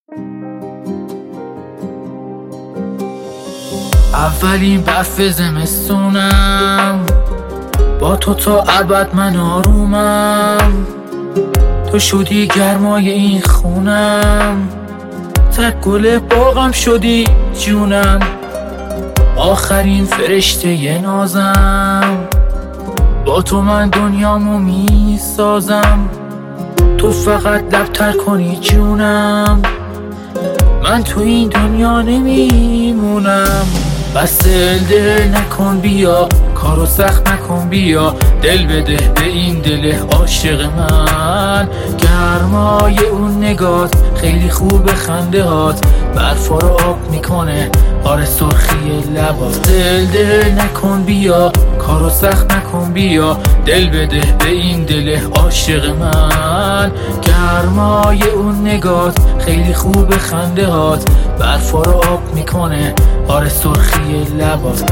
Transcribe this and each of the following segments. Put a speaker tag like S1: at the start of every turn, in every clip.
S1: اولین برف زمستونم، با تو تا ابد من آرومم. تو شدی گرمای این خونم، تک گل باغم شدی جونم. آخرین فرشته نازم، با تو من دنیامو میسازم. تو فقط لبتر کنی جونم، من تو این دنیا نمیمونم. بس دل نکن بیا، کارو سخت نکن بیا. دل بده به این دل عاشق من. گرمای اون نگات خیلی خوب، خنده هات برفا رو آب میکنه، آره سرخی لبات. دل نکن بیا، کارو سخت نکن بیا. دل بده به این دل عاشق من. گرمای اون نگات خیلی خوب، خنده هات برفا رو آب میکنه، آره سرخی لبات.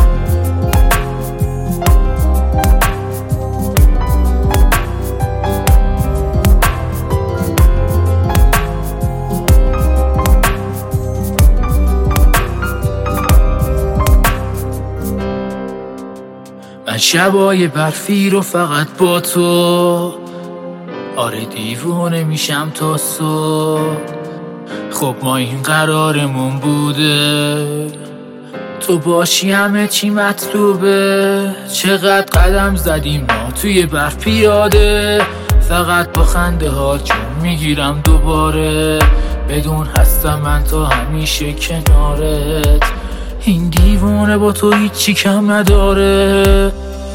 S1: من شبای برفی رو فقط با تو، آره دیوونه میشم تا صبح. خب ما این قرارمون بوده، تو باشی همه چی مطلوبه. چقدر قدم زدیم ما توی برف پیاده، فقط با خنده ها جون میگیرم دوباره. بدون هستم من تا همیشه کنارت، این دیوونه با تو هیچی کم نداره.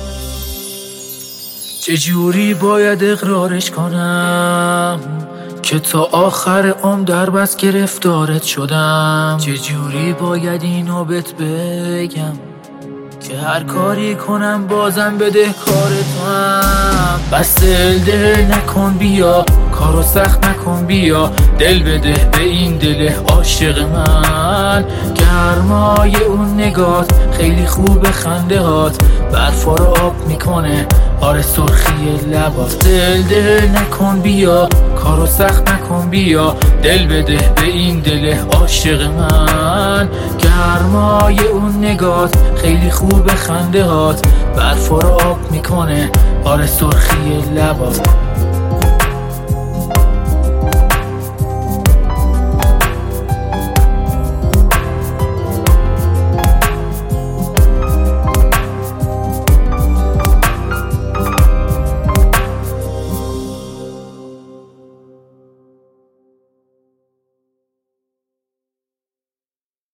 S1: چجوری باید اقرارش کنم که تا آخر عمر در بس گرفتارت شدم؟ چجوری باید اینو بهت بگم که هر کاری کنم بازم بده کار تو هم؟ بس دل نکن بیا، کارو سخت نکن بیا. دل بده به این دل عاشق من. گرمای اون نگات خیلی خوب، خنده هات برفا رو آب میکنه، آره سرخی لبات. دل نکن بیا، کارو سخت نکن بیا. دل بده به این دل عاشق من. گرمای اون نگات خیلی خوب، خنده هات برفا رو آب میکنه، آره سرخی لبات.